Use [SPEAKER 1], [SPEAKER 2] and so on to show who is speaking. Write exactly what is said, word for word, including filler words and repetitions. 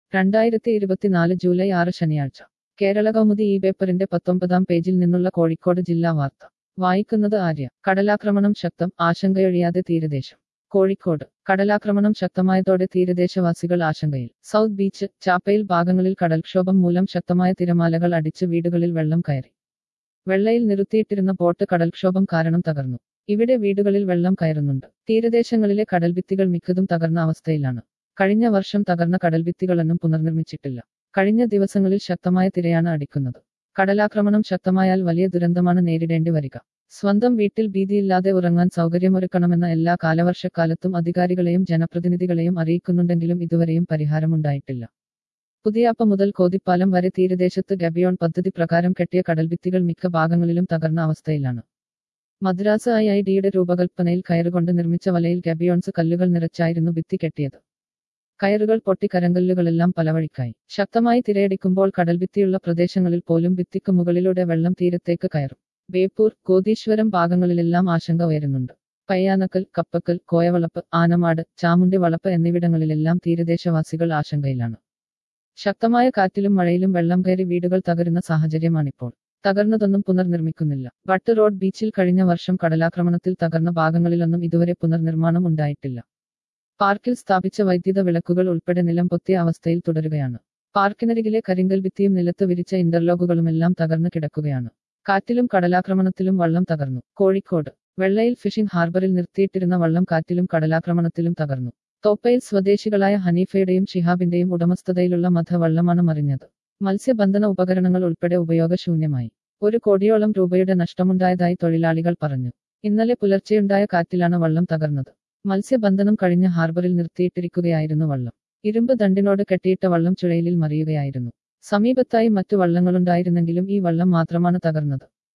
[SPEAKER 1] രണ്ടായിരത്തി ഇരുപത്തിനാല് ജൂലൈ ആറ് ശനിയാഴ്ച കേരള കൗമുദി ഈ പേപ്പറിന്റെ പത്തൊമ്പതാം പേജിൽ നിന്നുള്ള കോഴിക്കോട് ജില്ലാ വാർത്ത വായിക്കുന്നത് ആര്യ. കടലാക്രമണം ശക്തം, ആശങ്കയൊഴിയാതെ തീരദേശം. കോഴിക്കോട് കടലാക്രമണം ശക്തമായതോടെ തീരദേശവാസികൾ ആശങ്കയിൽ. സൗത്ത് ബീച്ച്, ചാപ്പയിൽ ഭാഗങ്ങളിൽ കടൽക്ഷോഭം മൂലം ശക്തമായ തിരമാലകൾ അടിച്ച് വീടുകളിൽ വെള്ളം കയറി. വെള്ളയിൽ നിർത്തിയിട്ടിരുന്ന ബോട്ട് കടൽക്ഷോഭം കാരണം തകർന്നു. ഇവിടെ വീടുകളിൽ വെള്ളം കയറുന്നുണ്ട്. തീരദേശങ്ങളിലെ കടൽഭിത്തികൾ മിക്കതും തകർന്ന അവസ്ഥയിലാണ്. കഴിഞ്ഞ വർഷം തകർന്ന കടൽഭിത്തികളൊന്നും പുനർനിർമ്മിച്ചിട്ടില്ല. കഴിഞ്ഞ ദിവസങ്ങളിൽ ശക്തമായ തിരയാണ് അടിക്കുന്നത്. കടലാക്രമണം ശക്തമായാൽ വലിയ ദുരന്തമാണ് നേരിടേണ്ടി വരിക. സ്വന്തം വീട്ടിൽ ഭീതിയില്ലാതെ ഉറങ്ങാൻ സൗകര്യമൊരുക്കണമെന്ന എല്ലാ കാലവർഷക്കാലത്തും അധികാരികളെയും ജനപ്രതിനിധികളെയും അറിയിക്കുന്നുണ്ടെങ്കിലും ഇതുവരെയും പരിഹാരമുണ്ടായിട്ടില്ല. പുതിയാപ്പ മുതൽ കോതിപ്പാലം വരെ തീരദേശത്ത് ഗബിയോൺ പദ്ധതി പ്രകാരം കെട്ടിയ കടൽഭിത്തികൾ മിക്ക ഭാഗങ്ങളിലും തകർന്ന അവസ്ഥയിലാണ്. മദ്രാസ് ഐ ഐ ഡിയുടെ രൂപകൽപ്പനയിൽ കയറുകൊണ്ട് നിർമ്മിച്ച വലയിൽ ഗബിയോൺസ് കല്ലുകൾ നിറച്ചായിരുന്നു ഭിത്തി കെട്ടിയത്. കയറുകൾ പൊട്ടി കരങ്കല്ലുകളെല്ലാം പലവഴിക്കായി. ശക്തമായി തിരയടിക്കുമ്പോൾ കടൽഭിത്തിയുള്ള പ്രദേശങ്ങളിൽ പോലും ഭിത്തിക്ക് മുകളിലൂടെ വെള്ളം തീരത്തേക്ക് കയറും. ബേപ്പൂർ, കോതീശ്വരം ഭാഗങ്ങളിലെല്ലാം ആശങ്ക ഉയരുന്നുണ്ട്. പയ്യാനക്കൽ, കപ്പക്കൽ, കോയവളപ്പ്, ആനമാട്, ചാമുണ്ടി വളപ്പ് എന്നിവിടങ്ങളിലെല്ലാം തീരദേശവാസികൾ ആശങ്കയിലാണ്. ശക്തമായ കാറ്റിലും മഴയിലും വെള്ളം കയറി വീടുകൾ തകരുന്ന സാഹചര്യമാണിപ്പോൾ. തകർന്നതൊന്നും പുനർനിർമ്മിക്കുന്നില്ല. ബട്ട് റോഡ് ബീച്ചിൽ കഴിഞ്ഞ വർഷം കടലാക്രമണത്തിൽ തകർന്ന ഭാഗങ്ങളിലൊന്നും ഇതുവരെ പുനർനിർമ്മാണം ഉണ്ടായിട്ടില്ല. പാർക്കിൽ സ്ഥാപിച്ച വൈദ്യുത വിളക്കുകൾ ഉൾപ്പെടെ നിലം പൊത്തിയ അവസ്ഥയിൽ തുടരുകയാണ്. പാർക്കിനരികിലെ കരിങ്കൽ ഭിത്തിയും നിലത്ത് വിരിച്ച ഇന്റർലോക്കുകളുമെല്ലാം തകർന്നു കിടക്കുകയാണ്. കാറ്റിലും കടലാക്രമണത്തിലും വള്ളം തകർന്നു. കോഴിക്കോട് വെള്ളയിൽ ഫിഷിംഗ് ഹാർബറിൽ നിർത്തിയിട്ടിരുന്ന വള്ളം കാറ്റിലും കടലാക്രമണത്തിലും തകർന്നു. തോപ്പയിൽ സ്വദേശികളായ ഹനീഫയുടെയും ഷിഹാബിന്റെയും ഉടമസ്ഥതയിലുള്ള മധ വള്ളമാണ് മറിഞ്ഞത്. മത്സ്യബന്ധന ഉപകരണങ്ങൾ ഉൾപ്പെടെ ഉപയോഗശൂന്യമായി. ഒരു കോടിയോളം രൂപയുടെ നഷ്ടമുണ്ടായതായി തൊഴിലാളികൾ പറഞ്ഞു. ഇന്നലെ പുലർച്ചെയുണ്ടായ കാറ്റിലാണ് വള്ളം തകർന്നത്. മത്സ്യബന്ധനം കഴിഞ്ഞ് ഹാർബറിൽ നിർത്തിയിട്ടിരിക്കുകയായിരുന്നു വള്ളം. ഇരുമ്പ് ദണ്ടിനോട് കെട്ടിയിട്ട വള്ളം ചുഴലിൽ മറിയുകയായിരുന്നു. സമീപത്തായി മറ്റു വള്ളങ്ങളുണ്ടായിരുന്നെങ്കിലും ഈ വള്ളം മാത്രമാണ് തകർന്നത്.